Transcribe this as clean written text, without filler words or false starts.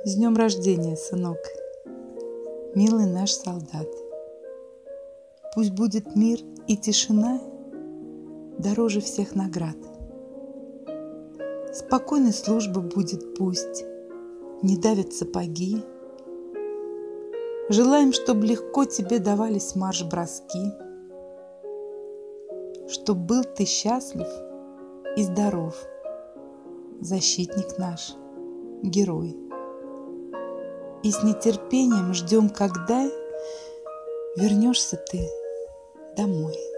С днем рождения, сынок, милый наш солдат. Пусть будет мир и тишина дороже всех наград. Спокойной службы будет пусть, не давят сапоги. Желаем, чтоб легко тебе давались марш-броски, чтоб был ты счастлив и здоров, защитник наш, герой. И с нетерпением ждем, когда вернешься ты домой.